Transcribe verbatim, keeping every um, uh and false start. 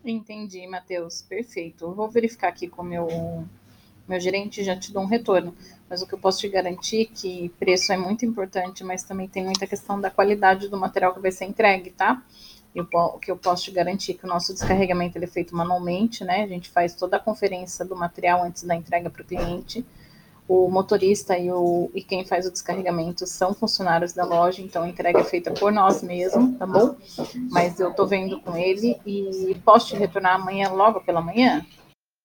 Entendi, Matheus. Perfeito. Eu vou verificar aqui com o meu, meu gerente e já te dou um retorno. Mas o que eu posso te garantir é que preço é muito importante, mas também tem muita questão da qualidade do material que vai ser entregue, tá? Eu, o que eu posso te garantir é que o nosso descarregamento ele é feito manualmente, né? A gente faz toda a conferência do material antes da entrega para o cliente. O motorista e, o, e quem faz o descarregamento são funcionários da loja, então a entrega é feita por nós mesmos, tá bom? Mas eu tô vendo com ele e posso te retornar amanhã, logo pela manhã?